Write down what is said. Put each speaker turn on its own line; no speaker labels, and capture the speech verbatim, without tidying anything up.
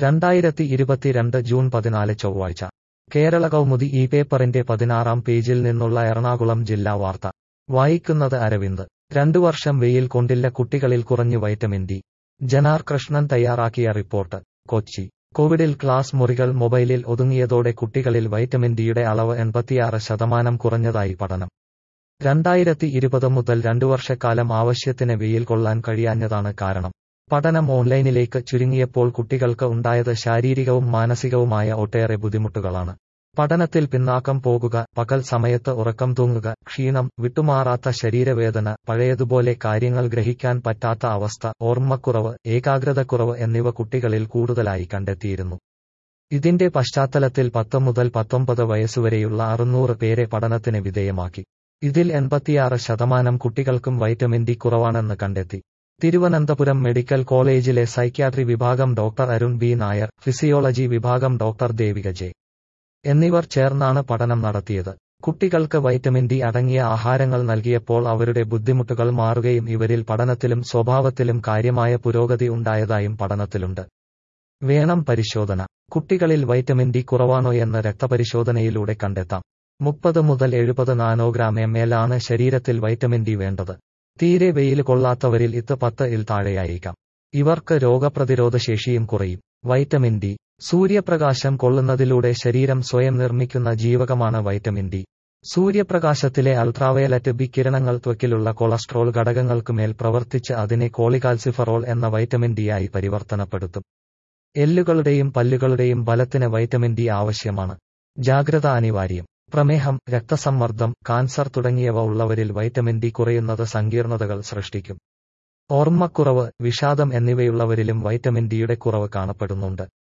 രണ്ടായിരത്തി ഇരുപത്തിരണ്ട് ജൂൺ പതിനാല് ചൊവ്വാഴ്ച കേരള കൗമുദി ഈ പേപ്പറിന്റെ പതിനാറാം പേജിൽ നിന്നുള്ള എറണാകുളം ജില്ലാ വാർത്ത വായിക്കുന്നത് അരവിന്ദ്. രണ്ടു വർഷം വെയിൽ കൊണ്ടില്ല കുട്ടികളിൽ കുറഞ്ഞു വൈറ്റമിൻ ഡി. ജനാർ കൃഷ്ണൻ തയ്യാറാക്കിയ റിപ്പോർട്ട്. കൊച്ചി. കോവിഡിൽ ക്ലാസ് മുറികൾ മൊബൈലിൽ ഒതുങ്ങിയതോടെ കുട്ടികളിൽ വൈറ്റമിൻ ഡിയുടെ അളവ് എൺപത്തിയാറ് ശതമാനം കുറഞ്ഞതായി പഠനം. രണ്ടായിരത്തി ഇരുപത് മുതൽ രണ്ടു വർഷക്കാലം ആവശ്യത്തിന് വെയിൽ കൊള്ളാൻ കഴിയാഞ്ഞതാണ് കാരണം. പഠനം ഓൺലൈനിലേക്ക് ചുരുങ്ങിയപ്പോൾ കുട്ടികൾക്ക് ഉണ്ടായത് ശാരീരികവും മാനസികവുമായ ഒട്ടേറെ ബുദ്ധിമുട്ടുകളാണ്. പഠനത്തിൽ പിന്നാക്കം പോകുക, പകൽ സമയത്ത് ഉറക്കം തൂങ്ങുക, ക്ഷീണം, വിട്ടുമാറാത്ത ശരീരവേദന, പഴയതുപോലെ കാര്യങ്ങൾ ഗ്രഹിക്കാൻ പറ്റാത്ത അവസ്ഥ, ഓർമ്മക്കുറവ്, ഏകാഗ്രതക്കുറവ് എന്നിവ കുട്ടികളിൽ കൂടുതലായി കണ്ടെത്തിയിരുന്നു. ഇതിന്റെ പശ്ചാത്തലത്തിൽ പത്ത് മുതൽ പത്തൊമ്പത് വയസ്സുവരെയുള്ള അറുന്നൂറ് പേരെ പഠനത്തിന് വിധേയമാക്കി. ഇതിൽ എൺപത്തിയാറ് ശതമാനം കുട്ടികൾക്കും വൈറ്റമിൻ ഡി കുറവാണെന്ന് കണ്ടെത്തി. തിരുവനന്തപുരം മെഡിക്കൽ കോളേജിലെ സൈക്യാട്രി വിഭാഗം doctor Arun B Nair, physiology വിഭാഗം ഡോക്ടർ ദേവിക ജെ എന്നിവർ ചേർന്നാണ് പഠനം നടത്തിയത്. കുട്ടികൾക്ക് വൈറ്റമിൻ ഡി അടങ്ങിയ ആഹാരങ്ങൾ നൽകിയപ്പോൾ അവരുടെ ബുദ്ധിമുട്ടുകൾ മാറുകയും ഇവരിൽ പഠനത്തിലും സ്വഭാവത്തിലും കാര്യമായ പുരോഗതി ഉണ്ടായതായും പഠനത്തിലുണ്ട്. വേണം പരിശോധന. കുട്ടികളിൽ വൈറ്റമിൻ ഡി കുറവാണോയെന്ന് രക്തപരിശോധനയിലൂടെ കണ്ടെത്താം. മുപ്പത് മുതൽ എഴുപത് നാനോഗ്രാം എം എൽ ആണ് ശരീരത്തിൽ വൈറ്റമിൻ ഡി വേണ്ടത്. തീരെ വെയിൽ കൊള്ളാത്തവരിൽ ഇത് പത്ത് ഇൽ താഴെയായിരിക്കാം. ഇവർക്ക് രോഗപ്രതിരോധ ശേഷിയും കുറയും. Vitamin D. സൂര്യപ്രകാശം കൊള്ളുന്നതിലൂടെ ശരീരം സ്വയം നിർമ്മിക്കുന്ന ജീവകമാണ് വൈറ്റമിൻ ഡി. സൂര്യപ്രകാശത്തിലെ അൾട്രാവയലറ്റ് ബി കിരണങ്ങൾ ത്വക്കിലുള്ള കൊളസ്ട്രോൾ ഘടകങ്ങൾക്കുമേൽ പ്രവർത്തിച്ച് അതിനെ കോളികാൽസിഫറോൾ എന്ന വൈറ്റമിൻ ഡി ആയി പരിവർത്തനപ്പെടുത്തും. എല്ലുകളുടെയും പല്ലുകളുടെയും ബലത്തിന് വൈറ്റമിൻ ഡി ആവശ്യമാണ്. ജാഗ്രത അനിവാര്യം. പ്രമേഹം, രക്തസമ്മർദ്ദം, കാൻസർ തുടങ്ങിയവ ഉള്ളവരിൽ വൈറ്റമിൻ ഡി കുറയുന്നത് സങ്കീർണതകൾ സൃഷ്ടിക്കും. ഓർമ്മക്കുറവ്, വിഷാദം എന്നിവയുള്ളവരിലും വൈറ്റമിൻ ഡിയുടെ കുറവ് കാണപ്പെടുന്നുണ്ട്.